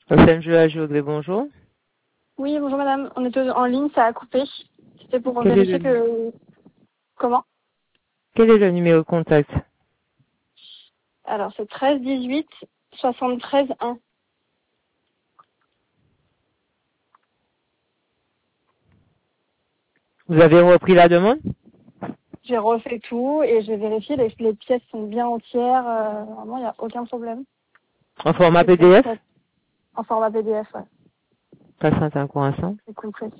SNJ à Géogré, bonjour. Oui, bonjour madame. On était en ligne, ça a coupé. C'était pour Quel est vérifier le, que... Comment? quel est le numéro de contact? Alors, c'est 13 18 73 1. Vous avez repris la demande? J'ai refait tout et j'ai vérifié, les pièces sont bien entières. Vraiment, il n'y a aucun problème. En format C'est pour PDF? ça, en format PDF, ouais. Patiente un court instant. C'est compris.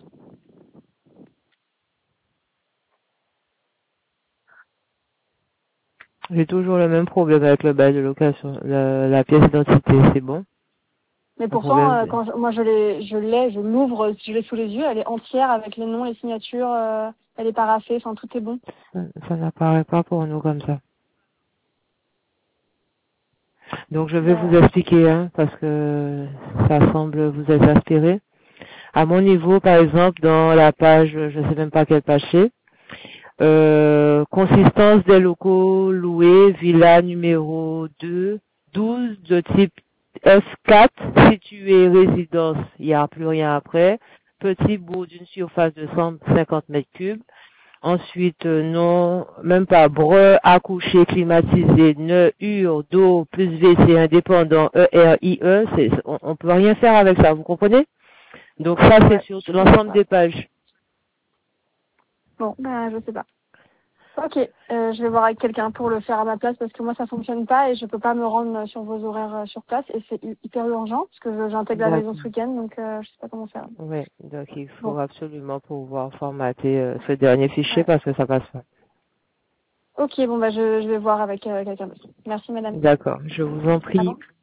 J'ai toujours le même problème avec le bail de location. La pièce d'identité, c'est bon? Mais Le pourtant, problème, moi je l'ouvre, je l'ai sous les yeux, elle est entière avec les noms, les signatures, elle est paraffée, enfin tout est bon. ça n'apparaît pas pour nous comme ça. Donc je vais vous Bah, expliquer, hein, parce que ça semble vous être inspiré. À mon niveau, par exemple, dans la page, je ne sais même pas quelle page c'est, consistance des locaux loués, villa numéro 2, 12 de type F4, situé résidence, il n'y a plus rien après, petit bout d'une surface de 150 mètres cubes. Ensuite, non, même pas breu, accouché, climatisé, nœud, ur, d'eau, plus WC indépendant, ERIE, on peut rien faire avec ça, vous comprenez? Donc ça, c'est ouais, sur je comprends l'ensemble pas. des pages. Bon, ben je sais pas. Ok, je vais voir avec quelqu'un pour le faire à ma place parce que moi ça fonctionne pas et je peux pas me rendre sur vos horaires sur place et c'est hyper urgent parce que j'intègre la maison D'accord. ce week-end donc je sais pas comment faire. Oui, donc il faut Bon, absolument pouvoir formater ce dernier fichier ouais. parce que ça passe pas. Ok, bon bah je vais voir avec quelqu'un d'autre. Merci madame. D'accord, je vous en Ah bon? prie.